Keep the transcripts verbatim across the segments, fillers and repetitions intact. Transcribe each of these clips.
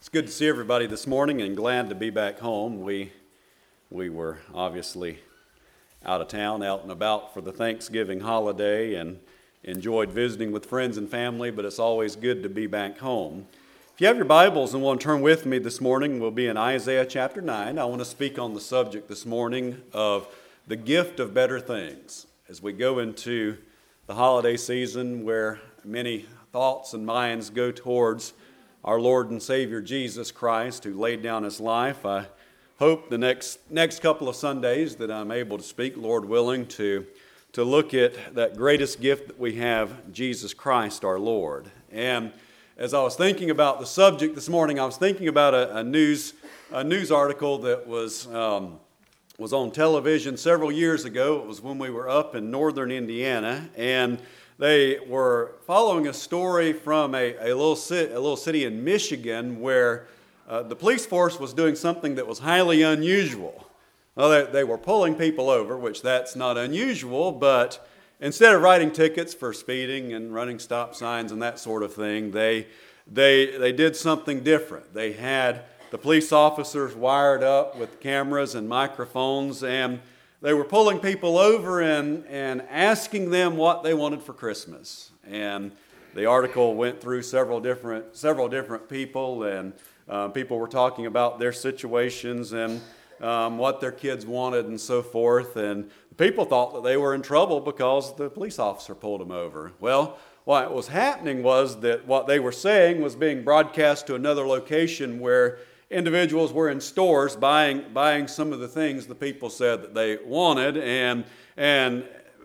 It's good to see everybody this morning and glad to be back home. We we were obviously out of town, out and about for the Thanksgiving holiday and enjoyed visiting with friends and family, but it's always good to be back home. If you have your Bibles and want to turn with me this morning, we'll be in Isaiah chapter nine. I want to speak on the subject this morning of the gift of better things. As we go into the holiday season where many thoughts and minds go towards our Lord and Savior Jesus Christ, who laid down his life, I hope the next next couple of Sundays that I'm able to speak, Lord willing, to, to look at that greatest gift that we have, Jesus Christ our Lord. And as I was thinking about the subject this morning, I was thinking about a, a news a news article that was um, was on television several years ago. It was when we were up in northern Indiana, and they were following a story from a, a, little, city, a little city in Michigan where uh, the police force was doing something that was highly unusual. Well, they, they were pulling people over, which that's not unusual, but instead of writing tickets for speeding and running stop signs and that sort of thing, they, they, they did something different. They had the police officers wired up with cameras and microphones, and they were pulling people over and, and asking them what they wanted for Christmas. And the article went through several different several different people, and uh, people were talking about their situations and um, what their kids wanted and so forth. And people thought that they were in trouble because the police officer pulled them over. Well, what was happening was that what they were saying was being broadcast to another location where individuals were in stores buying buying some of the things the people said that they wanted, and and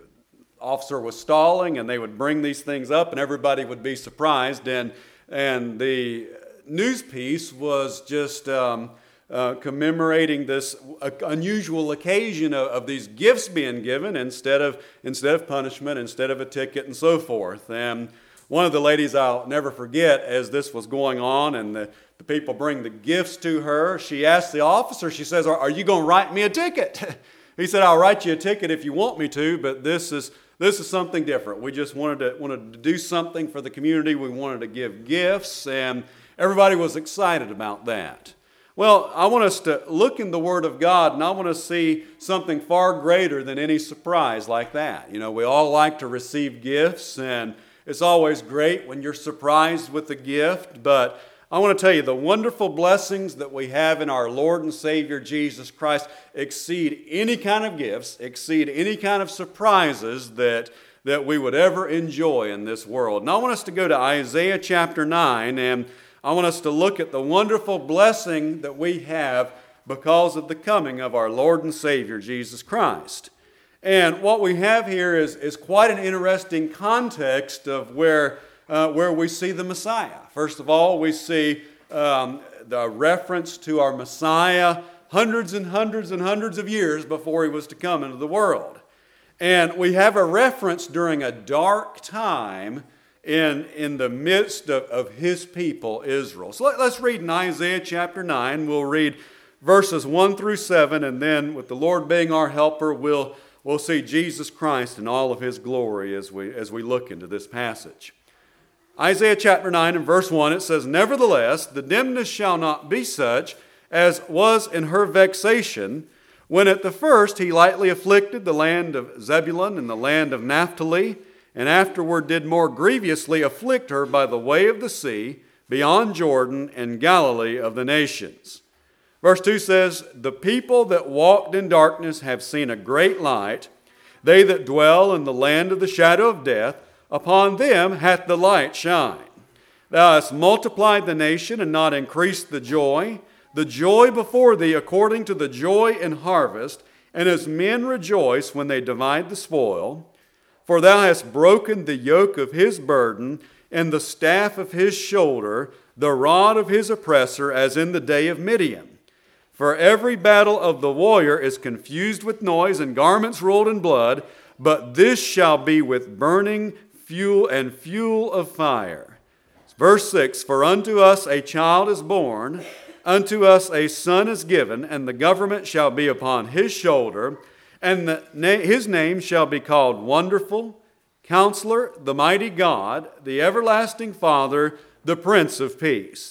officer was stalling, and they would bring these things up, and everybody would be surprised, and and the news piece was just um, uh, commemorating this unusual occasion of, of these gifts being given instead of instead of punishment, instead of a ticket, and so forth. And one of the ladies I'll never forget, as this was going on, and the The people bring the gifts to her, she asked the officer, she says, are, are you going to write me a ticket? He said, I'll write you a ticket if you want me to, but this is this is something different. We just wanted to, wanted to do something for the community. We wanted to give gifts, and everybody was excited about that. Well, I want us to look in the Word of God, and I want to see something far greater than any surprise like that. You know, we all like to receive gifts, and it's always great when you're surprised with a gift, but I want to tell you, the wonderful blessings that we have in our Lord and Savior Jesus Christ exceed any kind of gifts, exceed any kind of surprises that, that we would ever enjoy in this world. And I want us to go to Isaiah chapter nine, and I want us to look at the wonderful blessing that we have because of the coming of our Lord and Savior Jesus Christ. And what we have here is, is quite an interesting context of where Uh, where we see the Messiah. First of all, we see um, the reference to our Messiah hundreds and hundreds and hundreds of years before he was to come into the world. And we have a reference during a dark time in, in the midst of, of his people, Israel. So let, let's read in Isaiah chapter nine. We'll read verses one through seven, and then with the Lord being our helper, we'll, we'll see Jesus Christ in all of his glory as we, as we look into this passage. Isaiah chapter nine and verse one, it says, Nevertheless, the dimness shall not be such as was in her vexation, when at the first he lightly afflicted the land of Zebulun and the land of Naphtali, and afterward did more grievously afflict her by the way of the sea, beyond Jordan and Galilee of the nations. Verse two says, The people that walked in darkness have seen a great light. They that dwell in the land of the shadow of death, upon them hath the light shine. Thou hast multiplied the nation and not increased the joy. The joy before thee according to the joy in harvest, and as men rejoice when they divide the spoil. For thou hast broken the yoke of his burden, and the staff of his shoulder, the rod of his oppressor, as in the day of Midian. For every battle of the warrior is confused with noise, and garments rolled in blood, but this shall be with burning fuel and fuel of fire. Verse six, For unto us a child is born, unto us a son is given, and the government shall be upon his shoulder, and the na- his name shall be called Wonderful, Counselor, the Mighty God, the Everlasting Father, the Prince of Peace.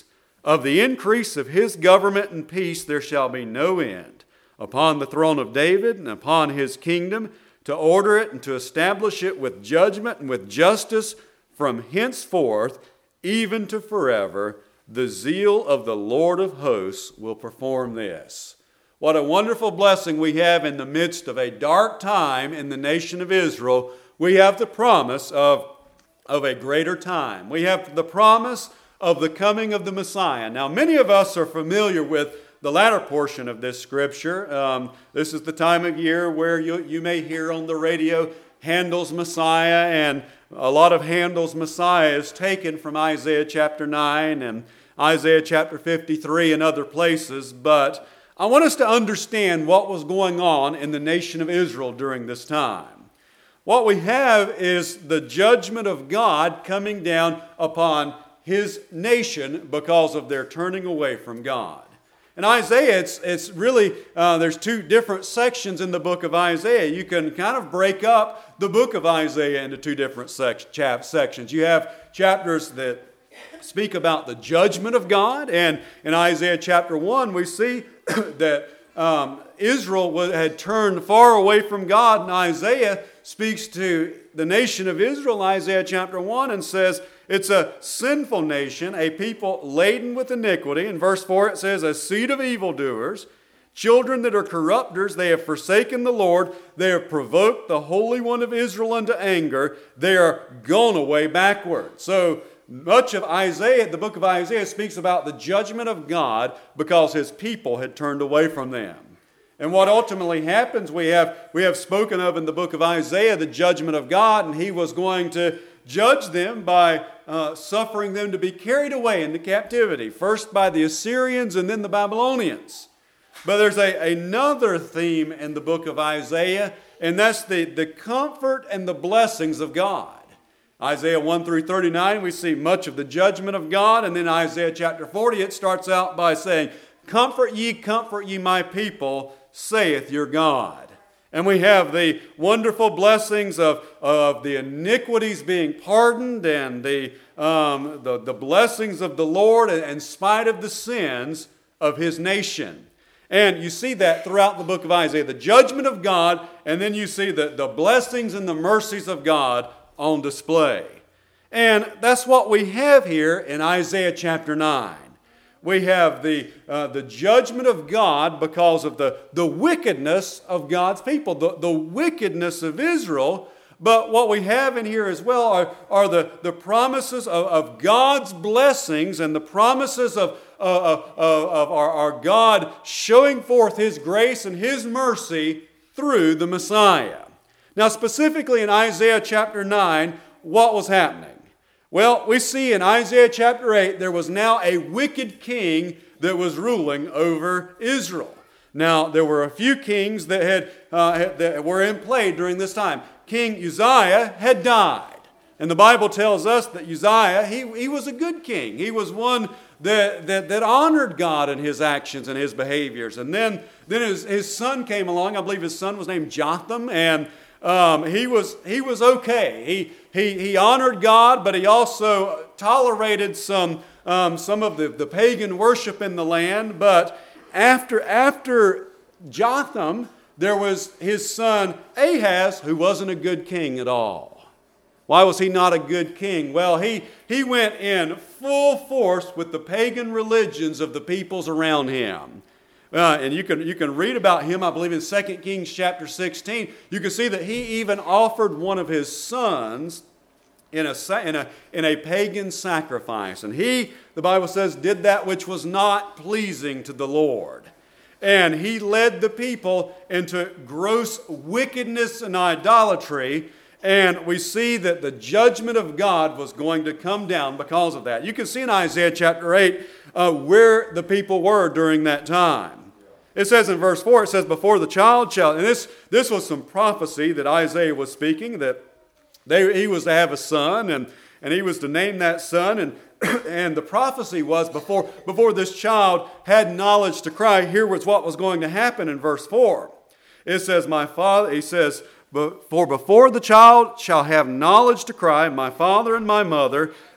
Of the increase of his government and peace there shall be no end, upon the throne of David and upon his kingdom, to order it and to establish it with judgment and with justice from henceforth, even to forever. The zeal of the Lord of hosts will perform this. What a wonderful blessing we have in the midst of a dark time in the nation of Israel. We have the promise of, of a greater time. We have the promise of the coming of the Messiah. Now, many of us are familiar with the latter portion of this scripture. Um, this is the time of year where you, you may hear on the radio Handel's Messiah, and a lot of Handel's Messiah is taken from Isaiah chapter nine and Isaiah chapter fifty-three and other places, but I want us to understand what was going on in the nation of Israel during this time. What we have is the judgment of God coming down upon His nation because of their turning away from God. In Isaiah, it's, it's really, uh, there's two different sections in the book of Isaiah. You can kind of break up the book of Isaiah into two different sec- chap- sections. You have chapters that speak about the judgment of God, and in Isaiah chapter one, we see that um, Israel had turned far away from God, and Isaiah speaks to the nation of Israel, Isaiah chapter one, and says, it's a sinful nation, a people laden with iniquity. In verse four it says, a seed of evildoers, children that are corrupters, they have forsaken the Lord, they have provoked the Holy One of Israel unto anger, they are gone away backward. So much of Isaiah, the book of Isaiah, speaks about the judgment of God because His people had turned away from them. And what ultimately happens, we have, we have spoken of in the book of Isaiah, the judgment of God, and He was going to judge them by uh, suffering them to be carried away into captivity, first by the Assyrians and then the Babylonians. But there's a, another theme in the book of Isaiah, and that's the, the comfort and the blessings of God. Isaiah one through thirty-nine, we see much of the judgment of God, and then Isaiah chapter forty, it starts out by saying, comfort ye, comfort ye my people, saith your God. And we have the wonderful blessings of, of the iniquities being pardoned and the, um, the, the blessings of the Lord in spite of the sins of His nation. And you see that throughout the book of Isaiah, the judgment of God, and then you see the, the blessings and the mercies of God on display. And that's what we have here in Isaiah chapter nine. We have the, uh, the judgment of God because of the, the wickedness of God's people, the, the wickedness of Israel. But what we have in here as well are, are the, the promises of, of God's blessings and the promises of, uh, of, of our, our God showing forth His grace and His mercy through the Messiah. Now, specifically in Isaiah chapter nine, what was happening? Well, we see in Isaiah chapter eight, there was now a wicked king that was ruling over Israel. Now, there were a few kings that, had, uh, that were in play during this time. King Uzziah had died. And the Bible tells us that Uzziah, he, he was a good king. He was one that, that, that honored God in his actions and his behaviors. And then, then his, his son came along. I believe his son was named Jotham, and Um, he was he was okay. He he he honored God, but he also tolerated some um, some of the, the pagan worship in the land. But after after Jotham, there was his son Ahaz, who wasn't a good king at all. Why was he not a good king? Well, he he went in full force with the pagan religions of the peoples around him. Uh, and you can you can read about him, I believe, in Second Kings chapter sixteen. You can see that he even offered one of his sons in a, in a, in a pagan sacrifice. And he, the Bible says, did that which was not pleasing to the Lord. And he led the people into gross wickedness and idolatry. And we see that the judgment of God was going to come down because of that. You can see in Isaiah chapter eight uh, where the people were during that time. It says in verse four, it says, before the child shall, and this, this was some prophecy that Isaiah was speaking, that they, he was to have a son, and, and he was to name that son, and, and the prophecy was before, before this child had knowledge to cry, here was what was going to happen in verse four. It says, my father, he says, for before the child shall have knowledge to cry, my father and my mother,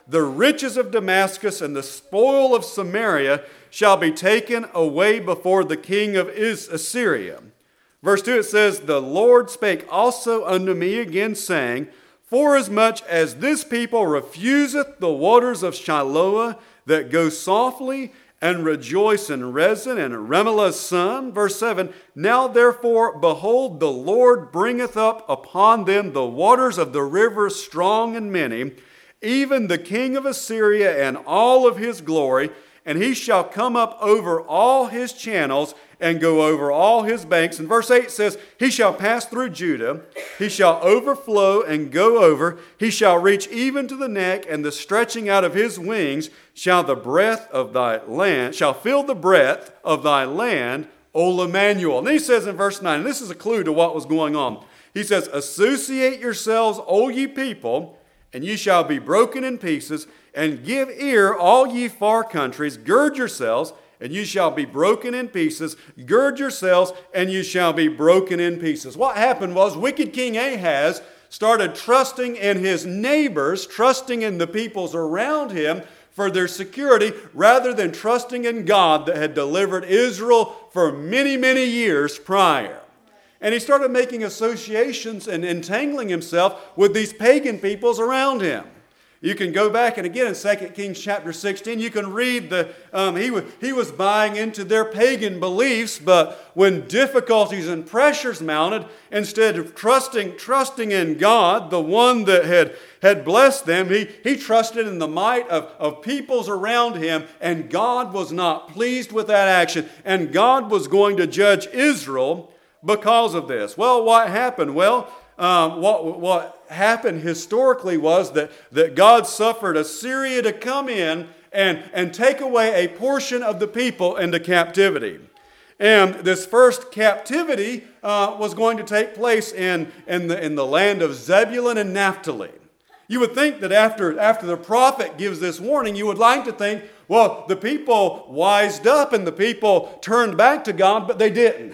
the riches of Damascus and the spoil of Samaria shall be taken away before the king of Assyria. Verse two, it says, the Lord spake also unto me again, saying, forasmuch as this people refuseth the waters of Shiloah that go softly, and rejoice in Rezin and Remaliah's son. Verse seven, now therefore, behold, the Lord bringeth up upon them the waters of the rivers strong and many, even the king of Assyria and all of his glory, and he shall come up over all his channels and go over all his banks. And verse eight says, he shall pass through Judah, he shall overflow and go over, he shall reach even to the neck, and the stretching out of his wings shall the breadth of thy land, shall fill the breadth of thy land, O Emmanuel. And then he says in verse nine, and this is a clue to what was going on. He says, associate yourselves, O ye people, and ye shall be broken in pieces, and give ear, all ye far countries, gird yourselves, and you shall be broken in pieces. Gird yourselves, and you shall be broken in pieces. What happened was wicked King Ahaz started trusting in his neighbors, trusting in the peoples around him for their security, rather than trusting in God that had delivered Israel for many, many years prior. And he started making associations and entangling himself with these pagan peoples around him. You can go back and again in Second Kings chapter sixteen, you can read the, um, he, was, he was buying into their pagan beliefs, but when difficulties and pressures mounted, instead of trusting, trusting in God, the one that had, had blessed them, he, he trusted in the might of, of peoples around him, and God was not pleased with that action, and God was going to judge Israel because of this. Well, what happened? Well, Um, what, what happened historically was that, that God suffered Assyria to come in and, and take away a portion of the people into captivity. And this first captivity uh, was going to take place in, in, the, in the land of Zebulun and Naphtali. You would think that after, after the prophet gives this warning, you would like to think, well, the people wised up and the people turned back to God, but they didn't.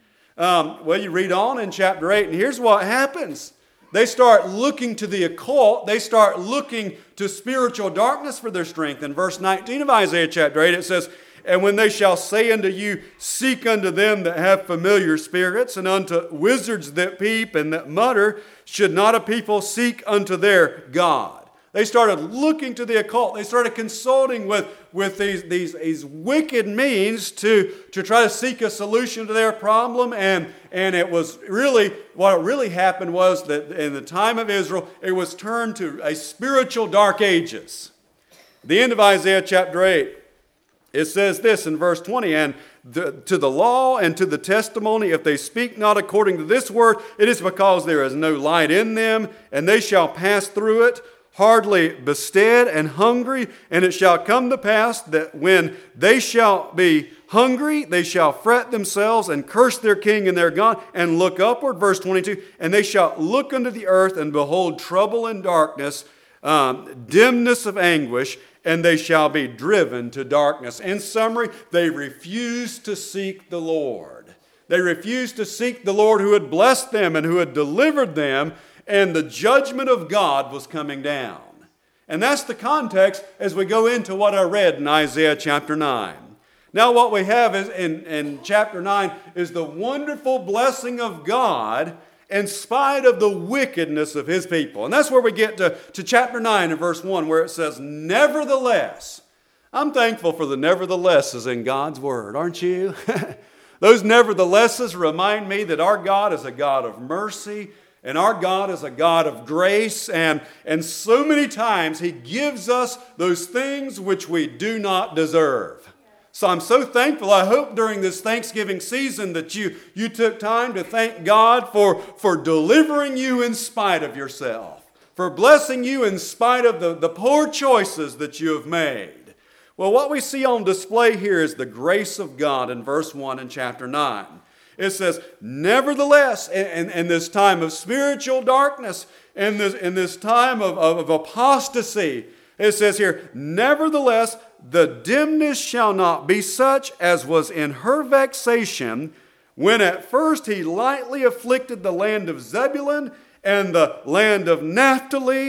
Um, well, you read on in chapter eight, and here's what happens. They start looking to the occult. They start looking to spiritual darkness for their strength. In verse nineteen of Isaiah chapter eight, it says, and when they shall say unto you, seek unto them that have familiar spirits, and unto wizards that peep and that mutter, should not a people seek unto their God? They started looking to the occult. They started consulting with, with these, these, these wicked means to, to try to seek a solution to their problem. And, and it was really, what really happened was that in the time of Israel, it was turned to a spiritual dark ages. The end of Isaiah chapter eight, it says this in verse twenty, and the, to the law and to the testimony, if they speak not according to this word, it is because there is no light in them, and they shall pass through it, hardly bestead and hungry, and it shall come to pass that when they shall be hungry, they shall fret themselves and curse their king and their God, and look upward, verse twenty-two, and they shall look unto the earth and behold trouble and darkness, um, dimness of anguish, and they shall be driven to darkness. In summary, they refuse to seek the Lord. They refused to seek the Lord who had blessed them and who had delivered them, and the judgment of God was coming down. And that's the context as we go into what I read in Isaiah chapter nine. Now what we have is in, in chapter nine is the wonderful blessing of God in spite of the wickedness of His people. And that's where we get to, to chapter nine and verse one, where it says, nevertheless. I'm thankful for the neverthelesses in God's Word, aren't you? Those neverthelesses remind me that our God is a God of mercy, and our God is a God of grace, and, and so many times He gives us those things which we do not deserve. So I'm so thankful. I hope during this Thanksgiving season that you, you took time to thank God for, for delivering you in spite of yourself, for blessing you in spite of the, the poor choices that you have made. Well, what we see on display here is the grace of God in verse one in chapter nine. It says, nevertheless, in, in, in this time of spiritual darkness, in this, in this time of, of, of apostasy, it says here, nevertheless, the dimness shall not be such as was in her vexation, when at first he lightly afflicted the land of Zebulun and the land of Naphtali,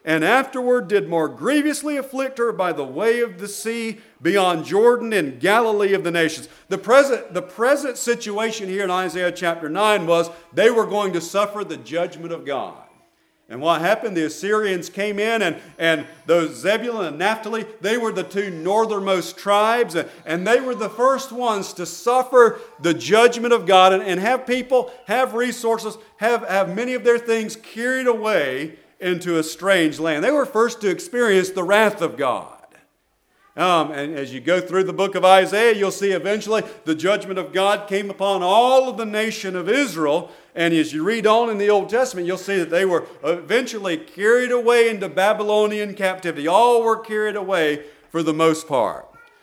and afterward did more grievously afflict her by the way of the sea beyond Jordan in Galilee of the nations. The present, the present situation here in Isaiah chapter nine was they were going to suffer the judgment of God. And what happened? The Assyrians came in, and, and those Zebulun and Naphtali, they were the two northernmost tribes, and, and they were the first ones to suffer the judgment of God and, and have people, have resources, have, have many of their things carried away into a strange land. They were first to experience the wrath of God. Um, and as you go through the book of Isaiah, you'll see eventually the judgment of God came upon all of the nation of Israel. And as you read on in the Old Testament, you'll see that they were eventually carried away into Babylonian captivity. All were carried away for the most part.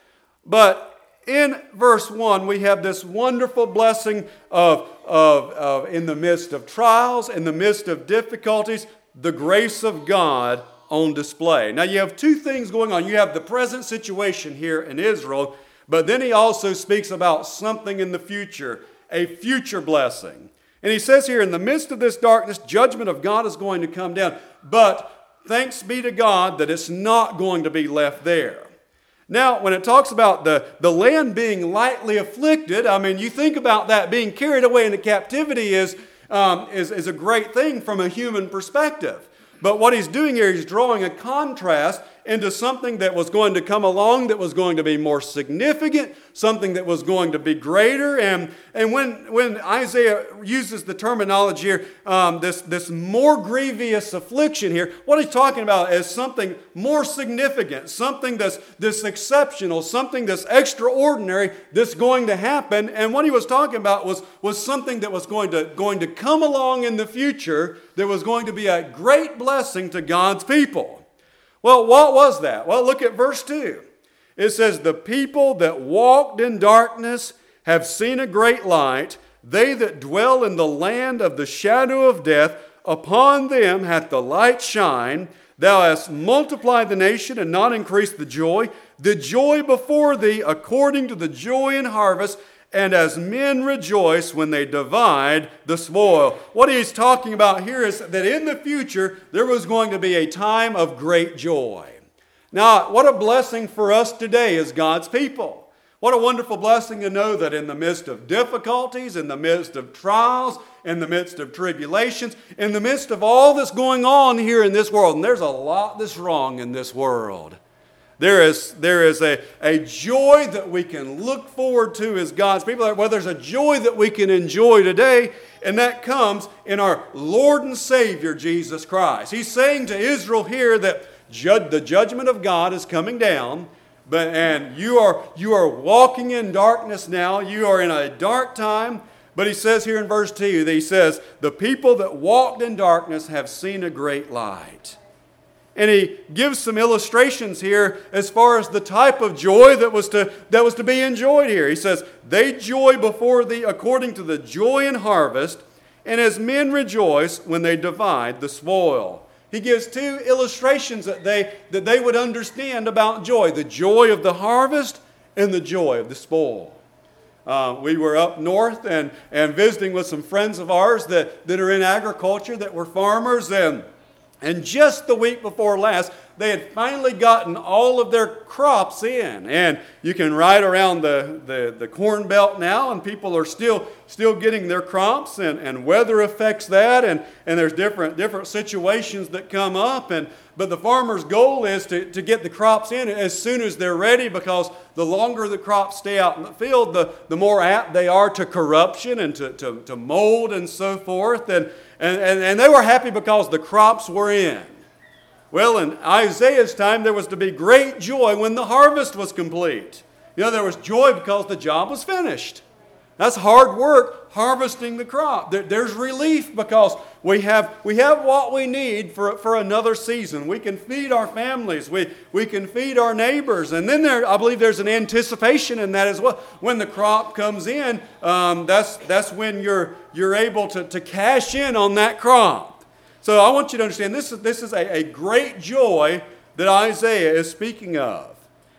But in verse one, we have this wonderful blessing of, of, of in the midst of trials, in the midst of difficulties, the grace of God on display. Now you have two things going on. You have the present situation here in Israel, but then he also speaks about something in the future, a future blessing. And he says here, in the midst of this darkness, judgment of God is going to come down. But thanks be to God that it's not going to be left there. Now, when it talks about the, the land being lightly afflicted, I mean, you think about that being carried away into captivity is, um, is, is a great thing from a human perspective. But what he's doing here, he's drawing a contrast into something that was going to come along that was going to be more significant, something that was going to be greater. And, and when, when Isaiah uses the terminology here, um, this, this more grievous affliction here, what he's talking about is something more significant, something that's this exceptional, something that's extraordinary that's going to happen. And what he was talking about was, was something that was going to, going to come along in the future that was going to be a great blessing to God's people. Well, what was that? Well, look at verse two. It says, the people that walked in darkness have seen a great light. They that dwell in the land of the shadow of death, upon them hath the light shine. Thou hast multiplied the nation and not increased the joy. The joy before thee according to the joy in harvest, and as men rejoice when they divide the spoil. What he's talking about here is that in the future, there was going to be a time of great joy. Now, what a blessing for us today as God's people. What a wonderful blessing to know that in the midst of difficulties, in the midst of trials, in the midst of tribulations, in the midst of all that's going on here in this world, and there's a lot that's wrong in this world. There is, there is a, a joy that we can look forward to as God's people. Well, there's a joy that we can enjoy today, and that comes in our Lord and Savior, Jesus Christ. He's saying to Israel here that jud- the judgment of God is coming down, but and you are, you are walking in darkness now. You are in a dark time. But he says here in verse two, that he says, the people that walked in darkness have seen a great light. And he gives some illustrations here as far as the type of joy that was to, that was to be enjoyed here. He says, they joy before thee according to the joy in harvest, and as men rejoice when they divide the spoil. He gives two illustrations that they, that they would understand about joy. The joy of the harvest and the joy of the spoil. Uh, we were up north and, and visiting with some friends of ours that, that are in agriculture, that were farmers, and And just the week before last, they had finally gotten all of their crops in. And you can ride around the, the, the corn belt now, and people are still still getting their crops, and, and weather affects that, and, and there's different different situations that come up. And but the farmer's goal is to, to get the crops in as soon as they're ready, because the longer the crops stay out in the field, the, the more apt they are to corruption and to, to, to mold and so forth. And And, and, and they were happy because the crops were in. Well, in Isaiah's time, there was to be great joy when the harvest was complete. You know, there was joy because the job was finished. That's hard work, harvesting the crop. There, there's relief because we have we have what we need for, for another season. We can feed our families. We, we can feed our neighbors. And then there, I believe there's an anticipation in that as well. When the crop comes in, um, that's that's when you're you're able to, to cash in on that crop. So I want you to understand this is, this is a, a great joy that Isaiah is speaking of.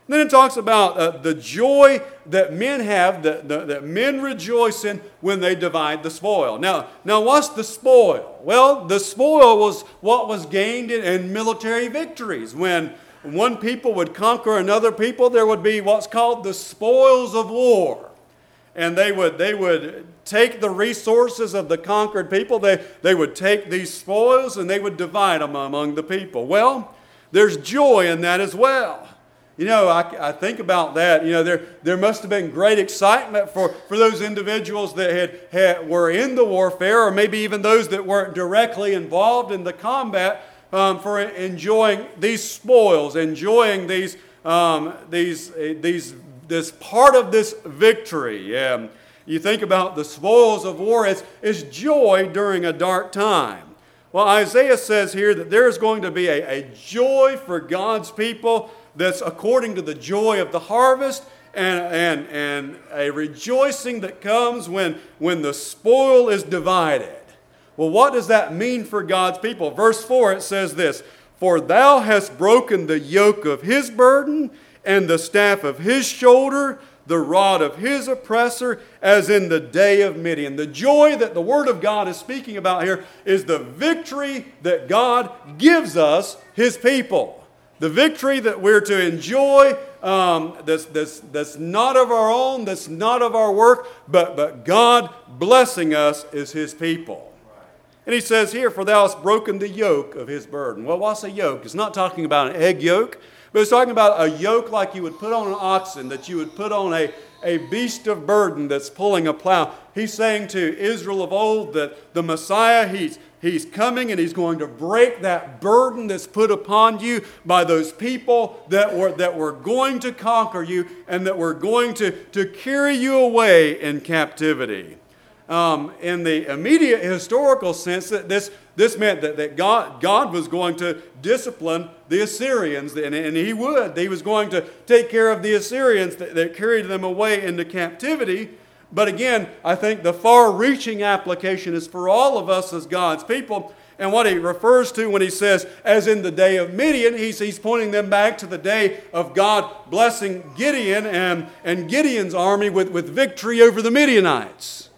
And then it talks about uh, the joy that men have, that, that, that men rejoice in when they divide the spoil. Now, now, what's the spoil? Well, the spoil was what was gained in, in military victories. When one people would conquer another people, there would be what's called the spoils of war. And they would, they would take the resources of the conquered people, they, they would take these spoils and they would divide them among the people. Well, there's joy in that as well. You know, I, I think about that. You know, there, there must have been great excitement for, for those individuals that had, had were in the warfare, or maybe even those that weren't directly involved in the combat, um, for enjoying these spoils, enjoying these um, these these this part of this victory. Um, you think about the spoils of war as, as joy during a dark time. Well, Isaiah says here that there is going to be a, a joy for God's people that's according to the joy of the harvest, and, and, and a rejoicing that comes when, when the spoil is divided. Well, what does that mean for God's people? Verse four, it says this, "For thou hast broken the yoke of his burden, and the staff of his shoulder, the rod of his oppressor, as in the day of Midian." The joy that the Word of God is speaking about here is the victory that God gives us, his people. The victory that we're to enjoy, um, that's, that's, that's not of our own, that's not of our work, but, but God blessing us as his people. And he says here, "For thou hast broken the yoke of his burden." Well, what's a yoke? It's not talking about an egg yolk, but it's talking about a yoke like you would put on an oxen, that you would put on a, a beast of burden that's pulling a plow. He's saying to Israel of old that the Messiah, he's He's coming and he's going to break that burden that's put upon you by those people that were, that were going to conquer you and that were going to, to carry you away in captivity. Um, in the immediate historical sense, that this, this meant that, that God, God was going to discipline the Assyrians, and, and he would. He was going to take care of the Assyrians that, that carried them away into captivity. But again, I think the far-reaching application is for all of us as God's people. And what he refers to when he says, as in the day of Midian, he's, he's pointing them back to the day of God blessing Gideon and, and Gideon's army with, with victory over the Midianites.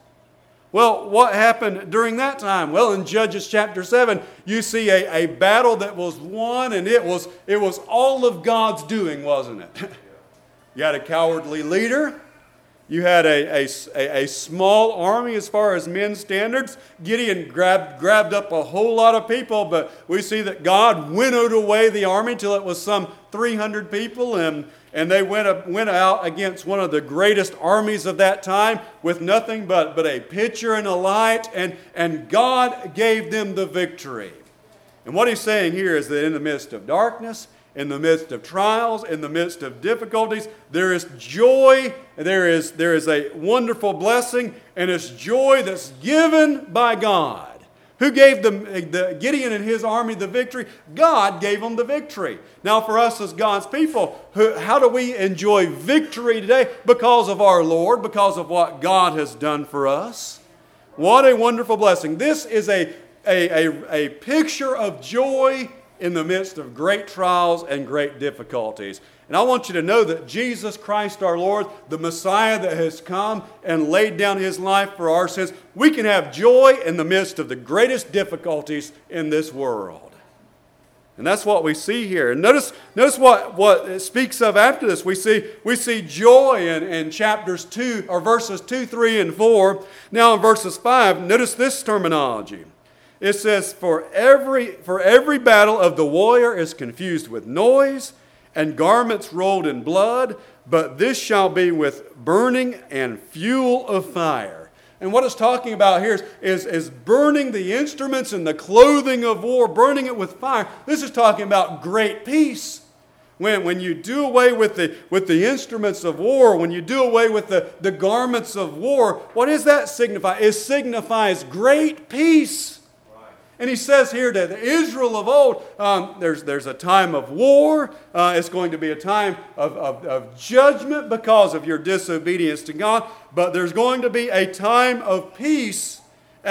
Well, what happened during that time? Well, in Judges chapter seven, you see a, a battle that was won, and it was, it was all of God's doing, wasn't it? You had a cowardly leader. You had a, a, a small army as far as men's standards. Gideon grabbed, grabbed up a whole lot of people, but we see that God winnowed away the army till it was some three hundred people, and, and they went, up, went out against one of the greatest armies of that time with nothing but, but a pitcher and a light, and, and God gave them the victory. And what he's saying here is that in the midst of darkness, in the midst of trials, in the midst of difficulties, there is joy, there is, there is a wonderful blessing, and it's joy that's given by God. Who gave the, the Gideon and his army the victory? God gave them the victory. Now for us as God's people, who, how do we enjoy victory today? Because of our Lord, because of what God has done for us. What a wonderful blessing. This is a, a, a, a picture of joy in the midst of great trials and great difficulties. And I want you to know that Jesus Christ our Lord, the Messiah that has come and laid down his life for our sins, we can have joy in the midst of the greatest difficulties in this world. And that's what we see here. And notice, notice what, what it speaks of after this. We see, we see joy in, in chapters two, or verses two, three, and four. Now in verses five, notice this terminology. It says, for every, for every battle of the warrior is confused with noise, and garments rolled in blood, but this shall be with burning and fuel of fire. And what it's talking about here is, is, is burning the instruments and the clothing of war, burning it with fire. This is talking about great peace. When, when you do away with the, with the instruments of war, when you do away with the, the garments of war, what does that signify? It signifies great peace. And he says here that Israel of old, um, there's, there's a time of war. Uh, it's going to be a time of, of, of judgment because of your disobedience to God. But there's going to be a time of peace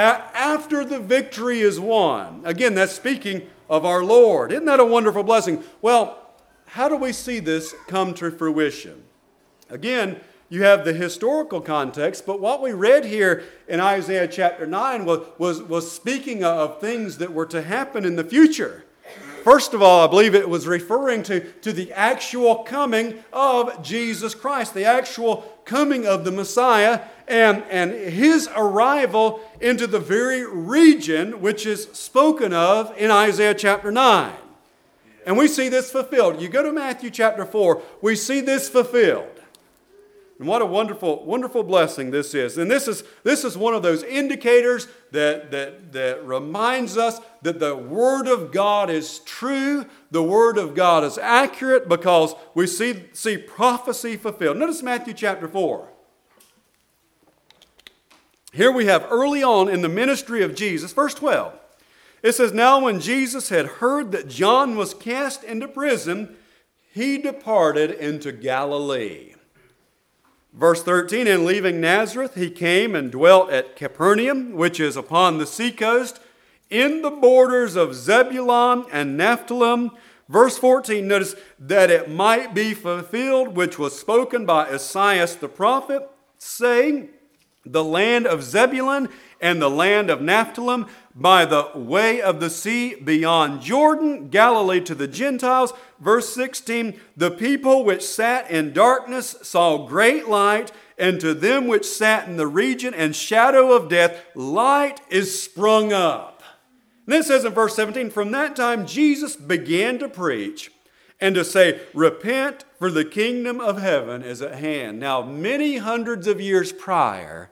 after the victory is won. Again, that's speaking of our Lord. Isn't that a wonderful blessing? Well, how do we see this come to fruition? Again, you have the historical context, but what we read here in Isaiah chapter nine was, was, was speaking of things that were to happen in the future. First of all, I believe it was referring to, to the actual coming of Jesus Christ, the actual coming of the Messiah, and, and his arrival into the very region which is spoken of in Isaiah chapter nine. And we see this fulfilled. You go to Matthew chapter four, we see this fulfilled. And what a wonderful, wonderful blessing this is. And this is this is one of those indicators that, that, that reminds us that the Word of God is true, the Word of God is accurate, because we see, see prophecy fulfilled. Notice Matthew chapter four. Here we have early on in the ministry of Jesus, verse twelve. It says, "Now when Jesus had heard that John was cast into prison, he departed into Galilee." Verse thirteen, "And leaving Nazareth, he came and dwelt at Capernaum, which is upon the seacoast, in the borders of Zebulun and Naphtali." Verse fourteen, notice, "that it might be fulfilled, which was spoken by Esaias the prophet, saying, the land of Zebulun and the land of Naphtali, by the way of the sea beyond Jordan, Galilee to the Gentiles." Verse sixteen, "The people which sat in darkness saw great light, and to them which sat in the region and shadow of death, light is sprung up." And then it says in verse seventeen, "From that time Jesus began to preach and to say, repent, for the kingdom of heaven is at hand." Now, many hundreds of years prior,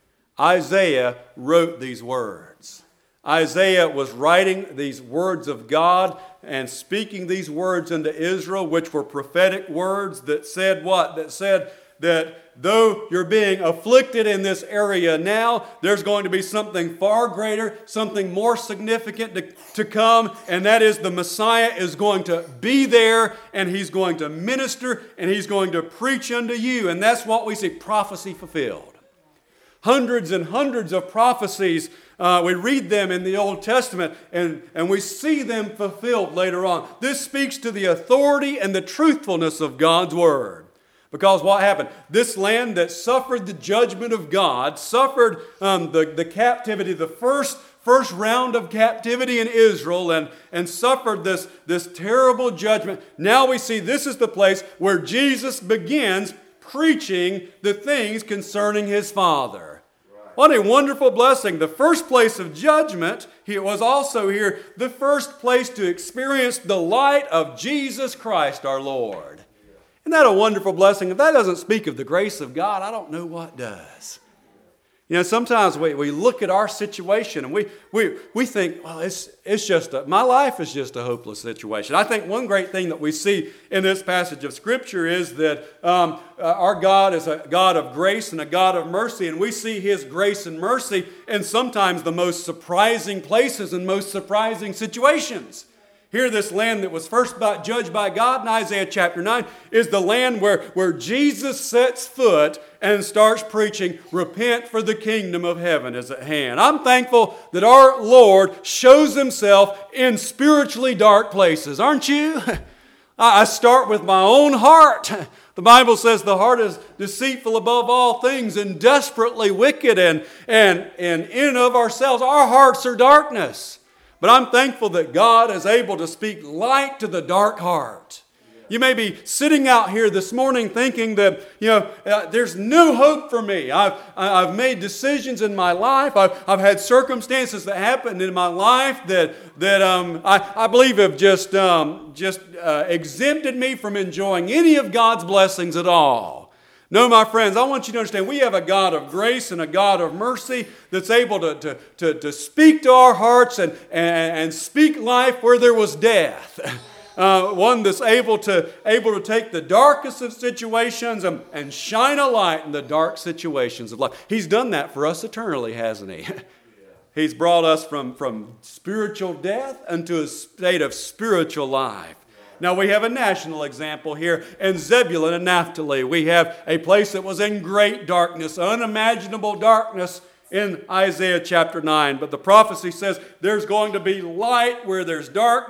Isaiah wrote these words. Isaiah was writing these words of God and speaking these words into Israel, which were prophetic words that said what? That said that though you're being afflicted in this area now, there's going to be something far greater, something more significant to, to come, and that is the Messiah is going to be there, and he's going to minister, and he's going to preach unto you. And that's what we see, prophecy fulfilled. Hundreds and hundreds of prophecies, uh, we read them in the Old Testament, and, and we see them fulfilled later on. This speaks to the authority and the truthfulness of God's Word. Because what happened? This land that suffered the judgment of God, suffered um, the, the captivity, the first, first round of captivity in Israel, and, and suffered this, this terrible judgment. Now we see this is the place where Jesus begins preaching the things concerning his Father. Right. What a wonderful blessing. The first place of judgment, it was also here the first place to experience the light of Jesus Christ our Lord. Yeah. Isn't that a wonderful blessing? If that doesn't speak of the grace of God, I don't know what does. You know, sometimes we, we look at our situation and we we we think, well, it's it's just a, my life is just a hopeless situation. I think one great thing that we see in this passage of Scripture is that um, uh, our God is a God of grace and a God of mercy, and we see His grace and mercy in sometimes the most surprising places and most surprising situations. Here, this land that was first judged by God in Isaiah chapter nine is the land where, where Jesus sets foot and starts preaching, repent, for the kingdom of heaven is at hand. I'm thankful that our Lord shows Himself in spiritually dark places, aren't you? I start with my own heart. The Bible says the heart is deceitful above all things and desperately wicked, and, and, and in and of ourselves, our hearts are darkness. But I'm thankful that God is able to speak light to the dark heart. You may be sitting out here this morning thinking that, you know, uh, there's no hope for me. I've, I've made decisions in my life. I've, I've had circumstances that happened in my life that, that um, I, I believe have just, um, just uh, exempted me from enjoying any of God's blessings at all. No, my friends, I want you to understand we have a God of grace and a God of mercy that's able to, to, to, to speak to our hearts and, and, and speak life where there was death. Uh, one that's able to, able to take the darkest of situations and, and shine a light in the dark situations of life. He's done that for us eternally, hasn't He? He's brought us from, from spiritual death into a state of spiritual life. Now we have a national example here in Zebulun and Naphtali. We have a place that was in great darkness, unimaginable darkness in Isaiah chapter nine. But the prophecy says there's going to be light where there's darkness,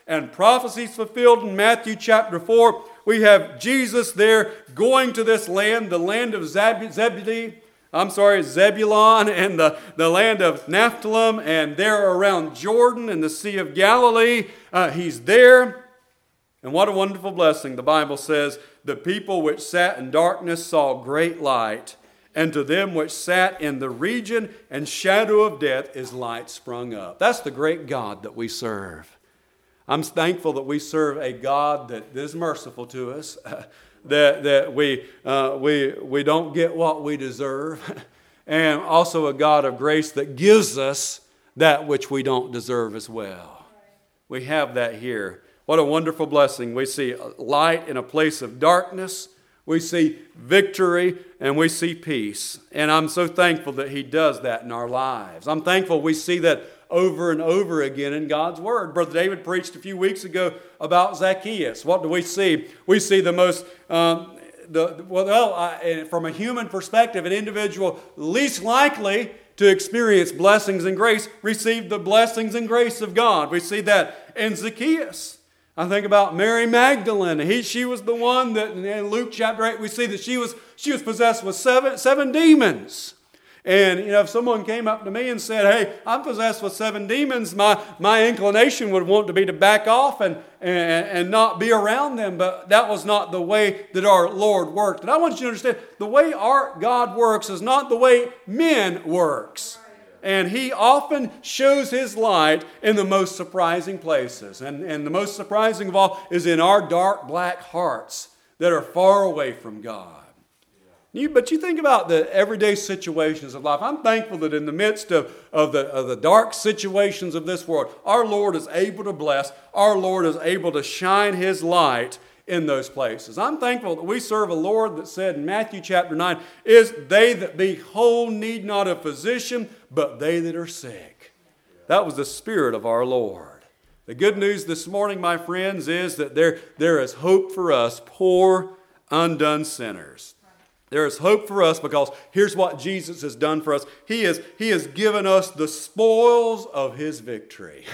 and prophecies fulfilled in Matthew chapter four. We have Jesus there going to this land, the land of Zeb- Zebedee, I'm sorry, Zebulun, and the, the land of Naphtali, and there around Jordan and the Sea of Galilee. Uh, he's there. And what a wonderful blessing. The Bible says, the people which sat in darkness saw great light, and to them which sat in the region and shadow of death is light sprung up. That's the great God that we serve. I'm thankful that we serve a God that is merciful to us, that, that we, uh, we, we don't get what we deserve, and also a God of grace that gives us that which we don't deserve as well. We have that here. What a wonderful blessing. We see light in a place of darkness. We see victory and we see peace. And I'm so thankful that He does that in our lives. I'm thankful we see that over and over again in God's Word. Brother David preached a few weeks ago about Zacchaeus. What do we see? We see the most, um, the well, uh, from a human perspective, an individual least likely to experience blessings and grace received the blessings and grace of God. We see that in Zacchaeus. I think about Mary Magdalene. He, she was the one that in Luke chapter eight we see that she was she was possessed with seven seven demons. And you know, if someone came up to me and said, "Hey, I'm possessed with seven demons," my my inclination would want to be to back off and, and and not be around them. But that was not the way that our Lord worked. And I want you to understand, the way our God works is not the way men works. And He often shows His light in the most surprising places. And, and the most surprising of all is in our dark, black hearts that are far away from God. You, but you think about the everyday situations of life. I'm thankful that in the midst of, of, the, of the dark situations of this world, our Lord is able to bless. Our Lord is able to shine His light in those places. I'm thankful that we serve a Lord that said in Matthew chapter nine, is they that be whole need not a physician, but they that are sick. That was the Spirit of our Lord. The good news this morning, my friends, is that there, there is hope for us, poor, undone sinners. There is hope for us because here's what Jesus has done for us. He has, he has given us the spoils of His victory.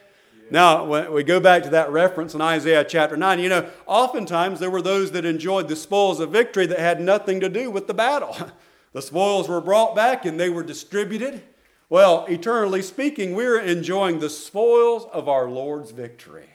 Now, when we go back to that reference in Isaiah chapter nine, you know, oftentimes there were those that enjoyed the spoils of victory that had nothing to do with the battle. The spoils were brought back and they were distributed. Well, eternally speaking, we're enjoying the spoils of our Lord's victory.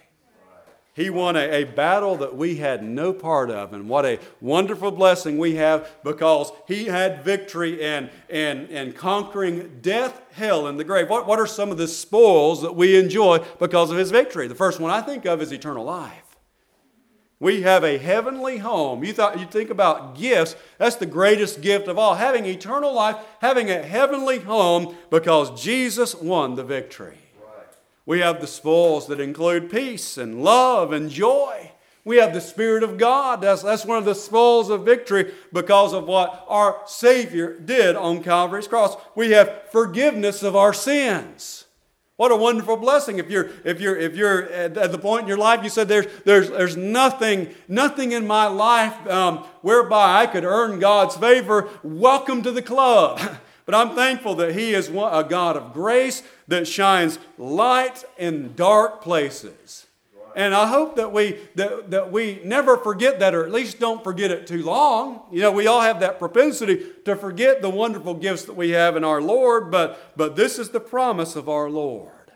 He won a, a battle that we had no part of. And what a wonderful blessing we have because He had victory and, and, and conquering death, hell, and the grave. What, what are some of the spoils that we enjoy because of His victory? The first one I think of is eternal life. We have a heavenly home. You thought you think about gifts, that's the greatest gift of all. Having eternal life, having a heavenly home because Jesus won the victory. We have the spoils that include peace and love and joy. We have the Spirit of God. That's, that's one of the spoils of victory because of what our Savior did on Calvary's cross. We have forgiveness of our sins. What a wonderful blessing. If you're, if you're, if you're at, at the point in your life you said, there's, there's, there's nothing, nothing in my life um, whereby I could earn God's favor, welcome to the club. But I'm thankful that He is a God of grace that shines light in dark places. And I hope that we that, that we never forget that, or at least don't forget it too long. You know, we all have that propensity to forget the wonderful gifts that we have in our Lord, but, but this is the promise of our Lord.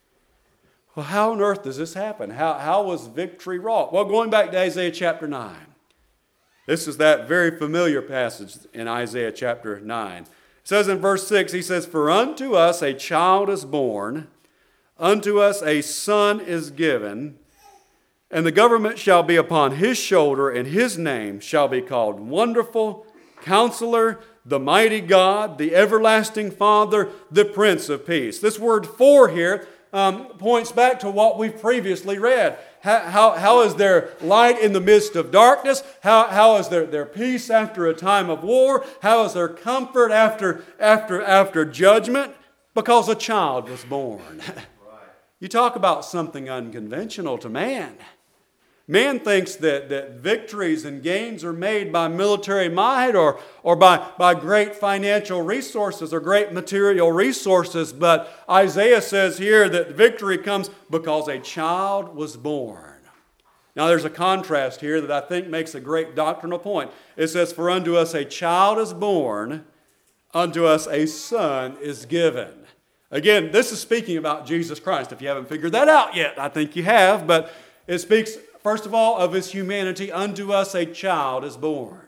Well, how on earth does this happen? How, how was victory wrought? Well, going back to Isaiah chapter nine. This is that very familiar passage in Isaiah chapter nine. It says in verse six, He says, "For unto us a child is born, unto us a son is given, and the government shall be upon His shoulder, and His name shall be called Wonderful, Counselor, the Mighty God, the Everlasting Father, the Prince of Peace." This word "for" here um, points back to what we've previously read. How, how, how is there light in the midst of darkness? How, how is there, there peace after a time of war? How is there comfort after, after, after judgment? Because a child was born. Right. You talk about something unconventional to man. Man thinks that, that victories and gains are made by military might or, or by, by great financial resources or great material resources. But Isaiah says here that victory comes because a child was born. Now there's a contrast here that I think makes a great doctrinal point. It says, "For unto us a child is born, unto us a son is given." Again, this is speaking about Jesus Christ. If you haven't figured that out yet, I think you have. But it speaks, first of all, of His humanity. Unto us a child is born.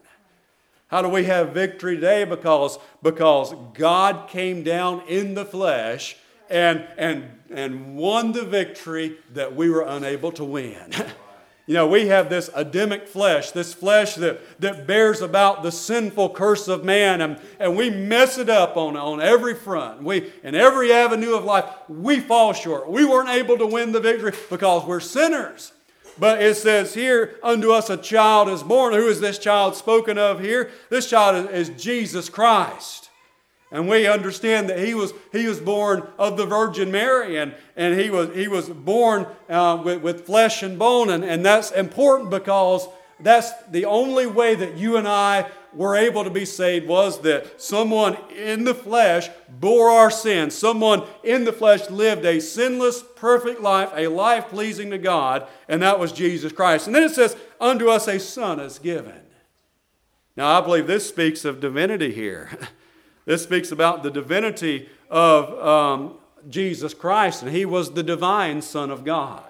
How do we have victory today? Because, because God came down in the flesh and, and, and won the victory that we were unable to win. You know, we have this Adamic flesh, this flesh that, that bears about the sinful curse of man, and, and we mess it up on, on every front. We, in every avenue of life, we fall short. We weren't able to win the victory because we're sinners. But it says here, unto us a child is born. Who is this child spoken of here? This child is, is Jesus Christ. And we understand that he was he was born of the Virgin Mary, and, and he was he was born uh, with, with flesh and bone, and, and that's important because that's the only way that you and I were able to be saved, was that someone in the flesh bore our sins. Someone in the flesh lived a sinless, perfect life, a life pleasing to God, and that was Jesus Christ. And then it says, unto us a son is given. Now I believe this speaks of divinity here. This speaks about the divinity of um, Jesus Christ, and He was the divine Son of God.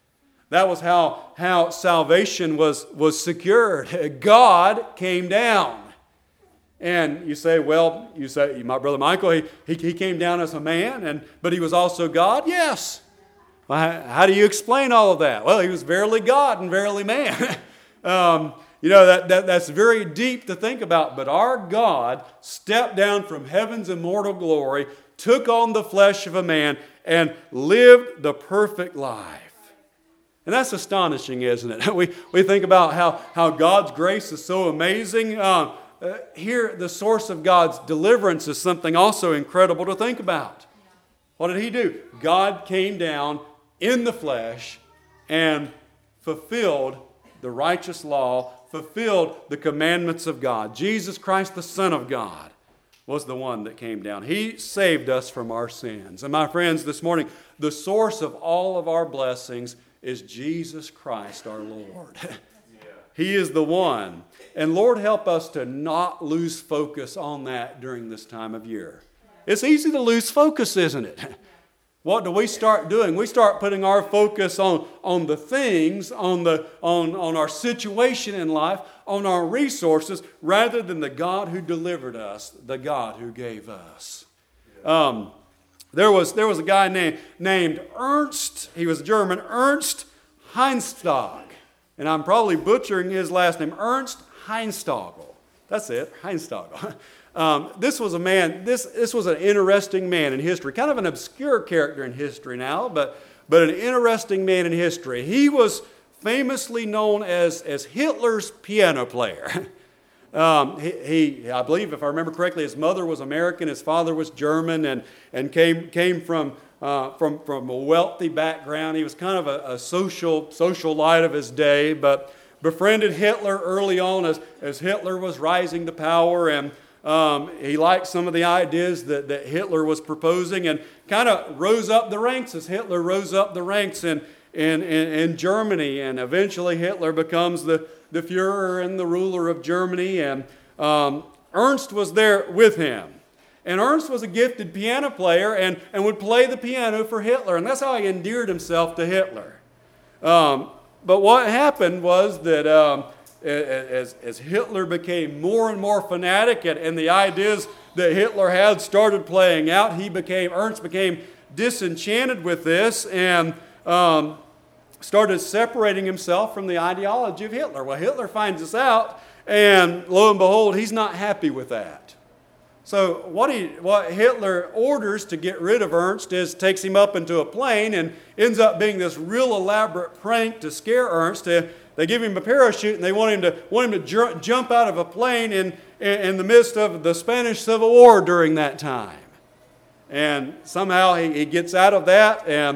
That was how, how salvation was, was secured. God came down. And you say, well, you say, my brother Michael, he, he, he came down as a man, and but He was also God? Yes. Well, how, how do you explain all of that? Well, He was verily God and verily man. um, You know, that, that that's very deep to think about. But our God stepped down from heaven's immortal glory, took on the flesh of a man, and lived the perfect life. And that's astonishing, isn't it? We, we think about how, how God's grace is so amazing. Uh, uh, here, the source of God's deliverance is something also incredible to think about. What did He do? God came down in the flesh and fulfilled the righteous law, fulfilled the commandments of God. Jesus Christ, the Son of God, was the one that came down. He saved us from our sins. And my friends, this morning, the source of all of our blessings is Jesus Christ, our Lord. Yeah. He is the one. And Lord, help us to not lose focus on that during this time of year. It's easy to lose focus, isn't it? What do we start doing? We start putting our focus on, on the things, on, the, on, on our situation in life, on our resources, rather than the God who delivered us, the God who gave us. Um, there was, there was a guy named, named Ernst, he was German, Ernst Heinstag. And I'm probably butchering his last name, Ernst Heinstagel. That's it, Heinstagel. Um, this was a man, this, this was an interesting man in history, kind of an obscure character in history now, but, but an interesting man in history. He was famously known as, as Hitler's piano player. um, he, he, I believe, if I remember correctly, his mother was American, his father was German, and, and came, came from, uh, from, from a wealthy background. He was kind of a, a social, social light of his day, but befriended Hitler early on as, as Hitler was rising to power, and Um, he liked some of the ideas that, that Hitler was proposing, and kind of rose up the ranks as Hitler rose up the ranks in, in, in, in Germany. And eventually Hitler becomes the, the Führer and the ruler of Germany. And um, Ernst was there with him. And Ernst was a gifted piano player and, and would play the piano for Hitler. And that's how he endeared himself to Hitler. Um, but what happened was that Um, As, as Hitler became more and more fanatic, and, and the ideas that Hitler had started playing out, he became, Ernst became disenchanted with this and um, started separating himself from the ideology of Hitler. Well, Hitler finds this out, and lo and behold, he's not happy with that. So what, he, what Hitler orders to get rid of Ernst is takes him up into a plane, and ends up being this real elaborate prank to scare Ernst. To, They give him a parachute, and they want him to want him to ju- jump out of a plane in, in, in the midst of the Spanish Civil War during that time. And somehow he, he gets out of that, and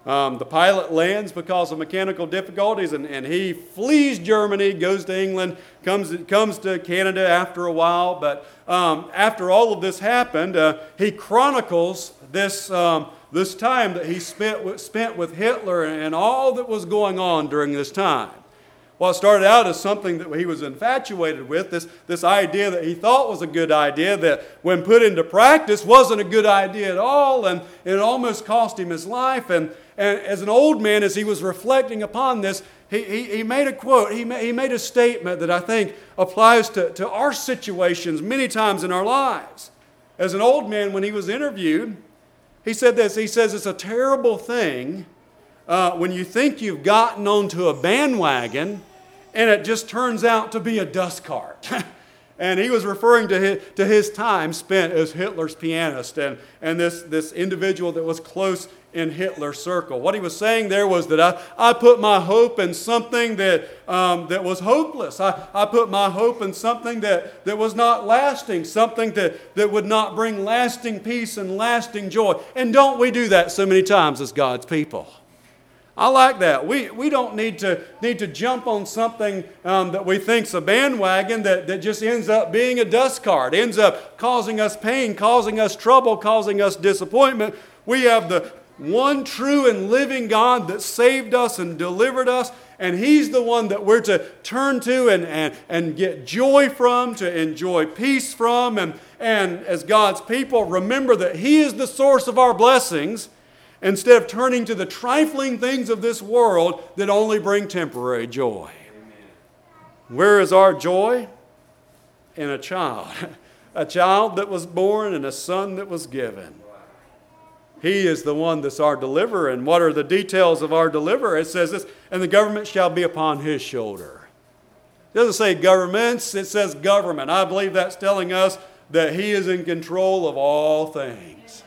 Um, the pilot lands because of mechanical difficulties, and, and he flees Germany, goes to England, comes, comes to Canada after a while. But um, after all of this happened, uh, he chronicles this, um, this time that he spent with, spent with Hitler and all that was going on during this time. Well, it started out as something that he was infatuated with, this, this idea that he thought was a good idea that when put into practice wasn't a good idea at all, and it almost cost him his life. And, and as an old man, as he was reflecting upon this, he, he, he made a quote, he made, he made a statement that I think applies to, to our situations many times in our lives. As an old man, when he was interviewed, he said this, he says, it's a terrible thing uh, when you think you've gotten onto a bandwagon and it just turns out to be a dust cart. And he was referring to his, to his time spent as Hitler's pianist and, and this, this individual that was close in Hitler's circle. What he was saying there was that I, I put my hope in something that, um, that was hopeless. I, I put my hope in something that, that was not lasting, something that, that would not bring lasting peace and lasting joy. And don't we do that so many times as God's people? I like that. We, we don't need to, need to jump on something um, that we think's a bandwagon that, that just ends up being a dust cart, ends up causing us pain, causing us trouble, causing us disappointment. We have the one true and living God that saved us and delivered us, and He's the one that we're to turn to and, and, and get joy from, to enjoy peace from. And, and as God's people, remember that He is the source of our blessings, instead of turning to the trifling things of this world that only bring temporary joy. Amen. Where is our joy? In a child. A child that was born and a son that was given. He is the one that's our deliverer. And what are the details of our deliverer? It says this, and the government shall be upon his shoulder. It doesn't say governments, it says government. I believe that's telling us that He is in control of all things.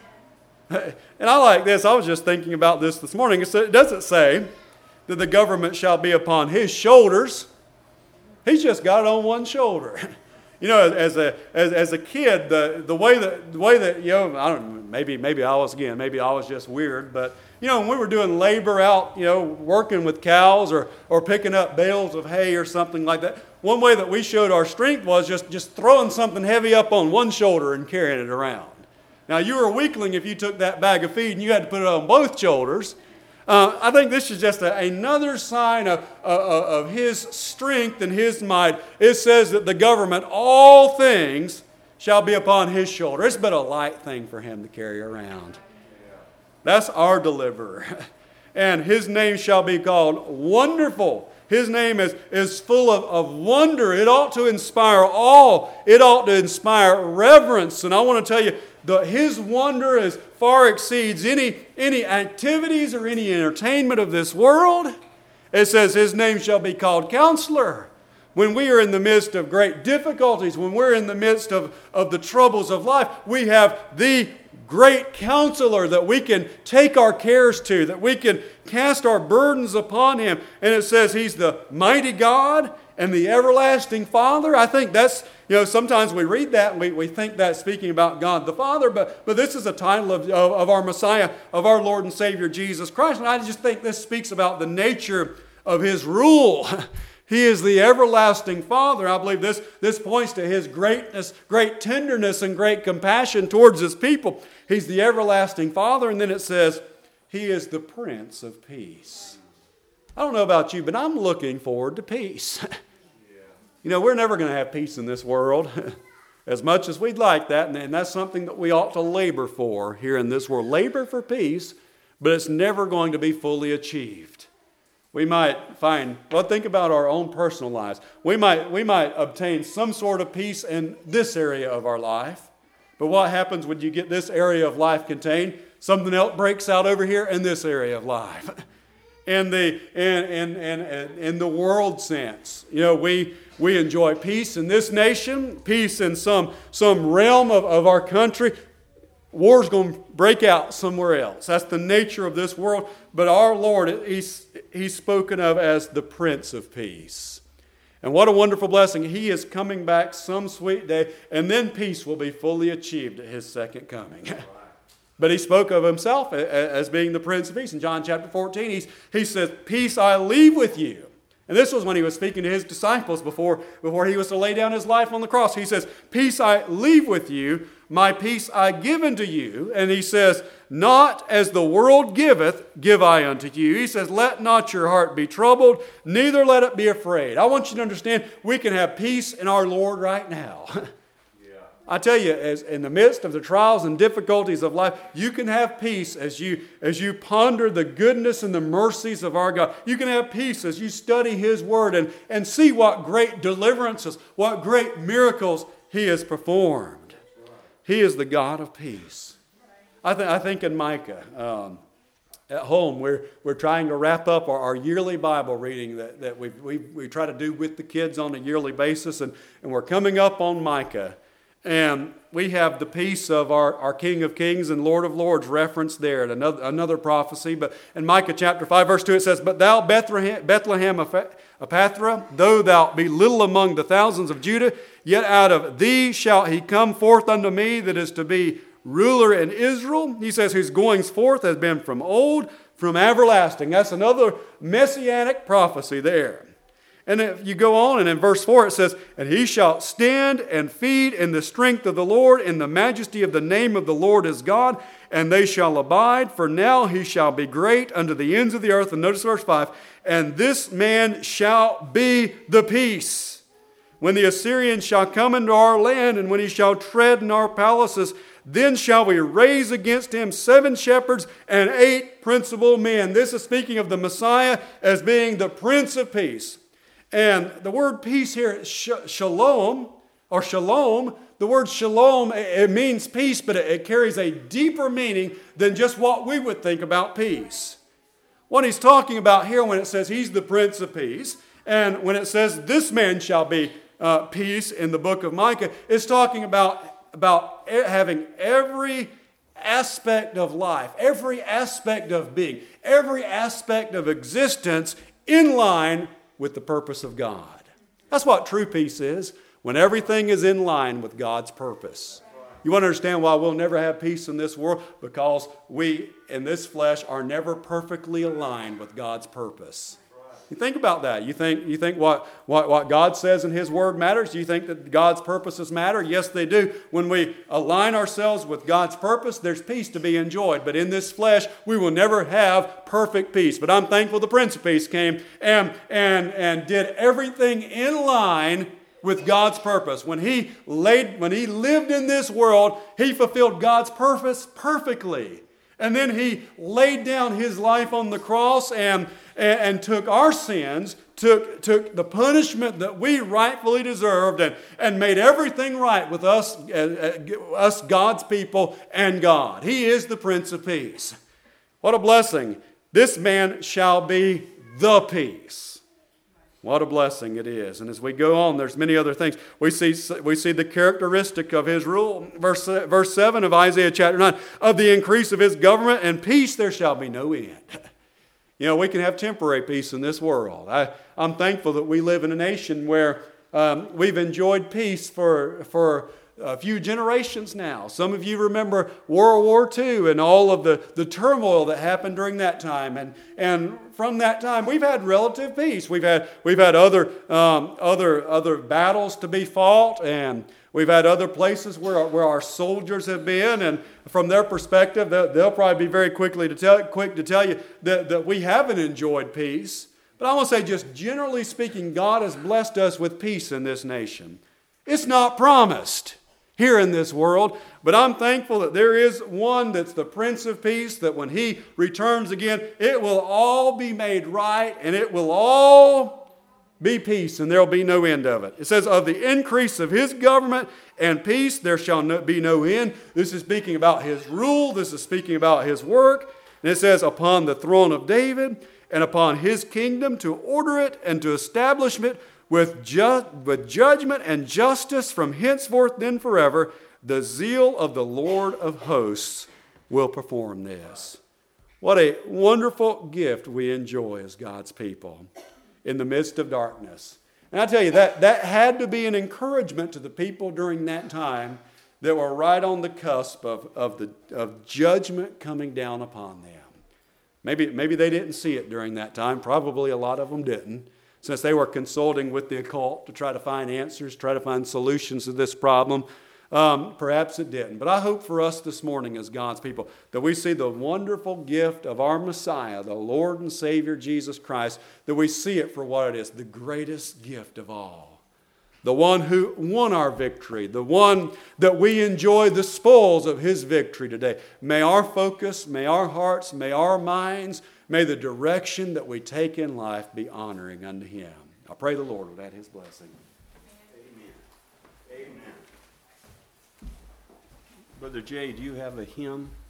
And I like this. I was just thinking about this this morning. It doesn't say that the government shall be upon his shoulders. He's just got it on one shoulder. You know, as a as, as a kid, the, the way that the way that you know, I don't know, maybe maybe I was again, maybe I was just weird, but you know, when we were doing labor out, you know, working with cows or or picking up bales of hay or something like that, one way that we showed our strength was just just throwing something heavy up on one shoulder and carrying it around. Now, you were a weakling if you took that bag of feed and you had to put it on both shoulders. Uh, I think this is just a, another sign of, uh, of His strength and His might. It says that the government, all things, shall be upon His shoulder. It's but a light thing for Him to carry around. That's our deliverer. And His name shall be called Wonderful. His name is, is full of, of wonder. It ought to inspire awe. It ought to inspire reverence. And I want to tell you, the, His wonder is far exceeds any, any activities or any entertainment of this world. It says His name shall be called Counselor. When we are in the midst of great difficulties, when we're in the midst of, of the troubles of life, we have the great Counselor that we can take our cares to, that we can cast our burdens upon Him. And it says He's the mighty God and the everlasting Father. I think that's, you know, sometimes we read that and we, we think that's speaking about God the Father, but, but this is a title of, of, of our Messiah, of our Lord and Savior Jesus Christ. And I just think this speaks about the nature of His rule. He is the everlasting Father. I believe this, this points to His greatness, great tenderness, and great compassion towards His people. He's the everlasting Father, and then it says, He is the Prince of Peace. I don't know about you, but I'm looking forward to peace. You know, we're never going to have peace in this world as much as we'd like that, and that's something that we ought to labor for here in this world. Labor for peace, but it's never going to be fully achieved. We might find, well, think about our own personal lives. We might, we might obtain some sort of peace in this area of our life, but what happens when you get this area of life contained? Something else breaks out over here in this area of life. In the in, in, in, in the world sense, you know, we we enjoy peace in this nation, peace in some some realm of, of our country. War's going to break out somewhere else. That's the nature of this world. But our Lord, he's, he's spoken of as the Prince of Peace. And what a wonderful blessing. He is coming back some sweet day, and then peace will be fully achieved at His second coming. But he spoke of himself as being the Prince of Peace. In John chapter fourteen, he's, he says, peace I leave with you. And this was when he was speaking to his disciples before, before he was to lay down his life on the cross. He says, peace I leave with you, my peace I give unto you. And he says, not as the world giveth, give I unto you. He says, let not your heart be troubled, neither let it be afraid. I want you to understand, we can have peace in our Lord right now. I tell you, as in the midst of the trials and difficulties of life, you can have peace as you, as you ponder the goodness and the mercies of our God. You can have peace as you study His Word and, and see what great deliverances, what great miracles He has performed. He is the God of peace. I, th- I think in Micah, um, at home, we're, we're trying to wrap up our, our yearly Bible reading that, that we we we try to do with the kids on a yearly basis, and, and we're coming up on Micah. And we have the peace of our, our King of Kings and Lord of Lords referenced there in another, another prophecy. But in Micah chapter five, verse two, it says, but thou, Bethlehem, Bethlehem Ephrathah, though thou be little among the thousands of Judah, yet out of thee shall he come forth unto me that is to be ruler in Israel. He says, whose goings forth has been from old, from everlasting. That's another messianic prophecy there. And if you go on, and in verse four it says, and he shall stand and feed in the strength of the Lord, in the majesty of the name of the Lord his God, and they shall abide, for now he shall be great unto the ends of the earth. And notice verse five, and this man shall be the peace. When the Assyrian shall come into our land, and when he shall tread in our palaces, then shall we raise against him seven shepherds and eight principal men. This is speaking of the Messiah as being the Prince of Peace. And the word peace here is shalom, or shalom. The word shalom, it means peace, but it carries a deeper meaning than just what we would think about peace. What he's talking about here when it says he's the Prince of Peace, and when it says this man shall be uh, peace in the book of Micah, it's talking about, about having every aspect of life, every aspect of being, every aspect of existence in line with the purpose of God. That's what true peace is, when everything is in line with God's purpose. You want to understand why we'll never have peace in this world? Because we, in this flesh, are never perfectly aligned with God's purpose. You think about that. You think, you think what, what, what God says in His Word matters? Do you think that God's purposes matter? Yes, they do. When we align ourselves with God's purpose, there's peace to be enjoyed. But in this flesh, we will never have perfect peace. But I'm thankful the Prince of Peace came and, and, and did everything in line with God's purpose. When he, laid, when he lived in this world, He fulfilled God's purpose perfectly. And then He laid down His life on the cross and, and, and took our sins, took, took the punishment that we rightfully deserved, and, and made everything right with us, uh, us God's people and God. He is the Prince of Peace. What a blessing. This man shall be the peace. What a blessing it is. And as we go on, there's many other things. We see, we see the characteristic of His rule. Verse, verse seven of Isaiah chapter nine. Of the increase of His government and peace there shall be no end. You know, we can have temporary peace in this world. I, I'm thankful that we live in a nation where um, we've enjoyed peace for, for a few generations now. Some of you remember World War Two and all of the, the turmoil that happened during that time. And, and from that time, we've had relative peace. We've had, we've had other, um, other, other battles to be fought, and we've had other places where, where our soldiers have been. And from their perspective, they'll, they'll probably be very quickly to tell, quick to tell you that, that we haven't enjoyed peace. But I want to say, just generally speaking, God has blessed us with peace in this nation. It's not promised here in this world, but I'm thankful that there is one that's the Prince of Peace, that when He returns again, it will all be made right, and it will all be peace, and there will be no end of it. It says, of the increase of His government and peace there shall no, be no end. This is speaking about His rule. This is speaking about His work. And it says, upon the throne of David and upon His kingdom, to order it and to establish it With, ju- with judgment and justice from henceforth then forever. The zeal of the Lord of hosts will perform this. What a wonderful gift we enjoy as God's people in the midst of darkness. And I tell you, that, that had to be an encouragement to the people during that time, that were right on the cusp of, of, the, of judgment coming down upon them. Maybe, maybe they didn't see it during that time. Probably a lot of them didn't, since they were consulting with the occult to try to find answers, try to find solutions to this problem. Um, perhaps it didn't. But I hope for us this morning as God's people that we see the wonderful gift of our Messiah, the Lord and Savior Jesus Christ, that we see it for what it is, the greatest gift of all. The one who won our victory, the one that we enjoy the spoils of his victory today. May our focus, may our hearts, may our minds, may the direction that we take in life be honoring unto him. I pray the Lord will add his blessing. Amen. Amen. Brother Jay, do you have a hymn?